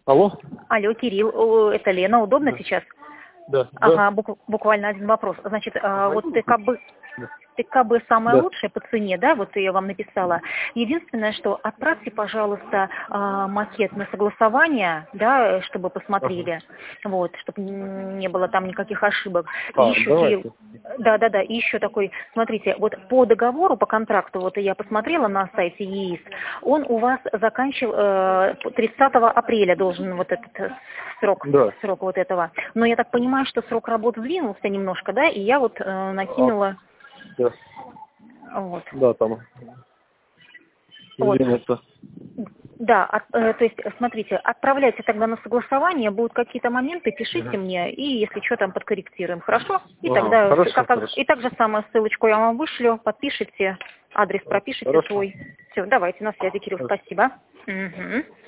Алло? Алло, Кирилл, это Лена, удобно Да. сейчас? Да. Ага, буквально один вопрос. Значит, вот ТКБ самое Да. лучшее по цене, да, вот я вам написала. Единственное, что отправьте, пожалуйста, макет на согласование, да, чтобы посмотрели, вот, чтобы не было там никаких ошибок. И еще, Кирилл, давайте. да, и еще такой, смотрите, вот по договору, по контракту, вот я посмотрела на сайте ЕИС, он у вас заканчивал 30 апреля должен вот этот срок вот этого. Но я так понимаю, что срок работы сдвинулся немножко, да, и я вот накинула. Да. Вот. Да, там. Вот. Извините. Да, то есть, смотрите, отправляйте тогда на согласование, будут какие-то моменты, пишите мне, и если что, там подкорректируем, хорошо? И тогда, хорошо. и так же самое, ссылочку я вам вышлю, подпишите, адрес пропишите свой. Все, давайте, на связи, Кирилл, спасибо. Угу.